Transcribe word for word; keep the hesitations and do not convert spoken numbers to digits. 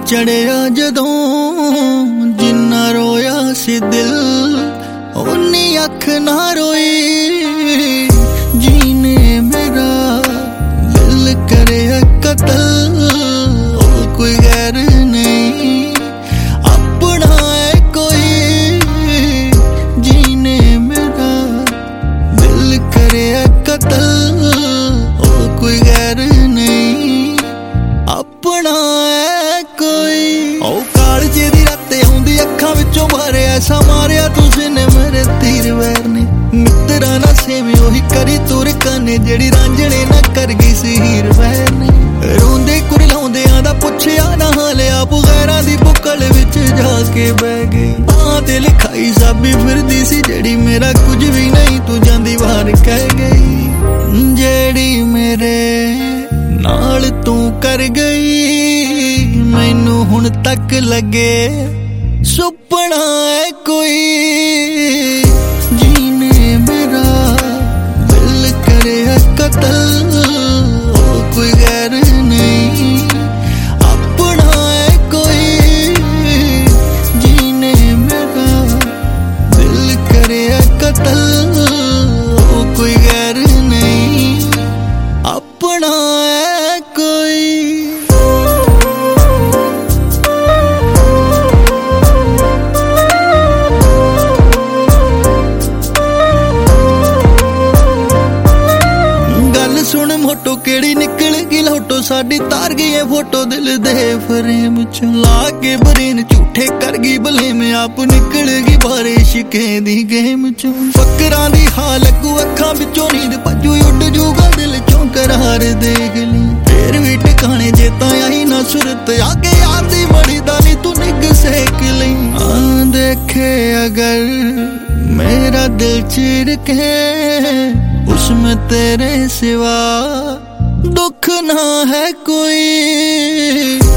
चढ़िया जदों जिन्ना रोया सी दिल उन्नी अख ना रोई। जीने मेरा दिल करे कतल ओ कोई गैर नहीं अपना है कोई। जीने मेरा दिल करे कतल ओ कोई गैर नहीं अपना है कोई। ओ कालजे दी राते आउंदी अखां विचों मारे ऐसा मारिया तुसी ने मेरे तीर वैर ने। मित्रा ना सेवी ओही करी तुर काने जेड़ी रांझणे ना कर गई सी हीर वैर ने। रोंदे कुरलाउंदियां दा पुछया ना हाल आप गैरां दी बुकल विच जाके बह गई। तां ते लिखाई साबी फिरदी सी जेड़ी मेरा कुछ भी नहीं तू जांदी वार कह गई। जेड़ी मेरे नाल तू कर गई मैनू हुण तक लगे सुपना है कोई। जीने मेरा दिल करे कतल ओ कोई गैर नहीं अपना है कोई। जीने मेरा दिल करे कतल ओ कोई गैर नहीं अपना है कोई। गल सुन मोटो केड़ी निकल गई लोटो साडी तार गई है फोटो दिल दे फ्रेम च ला के बरेन झूठे कर गई भले में आप निकल गई बारिश के दी गेम चो। फकरां दी हाल को अखां विचों नींद भजू उड़ जूगा दिल चों करार देख ली। फिर भी ठिकाने जे तां आई ना सुरत आगे यार दी बड़ी दानी तू निग सेक ली। हाँ देखे अगर मेरा दिल चीर के उसमें तेरे सिवा दुख ना है कोई।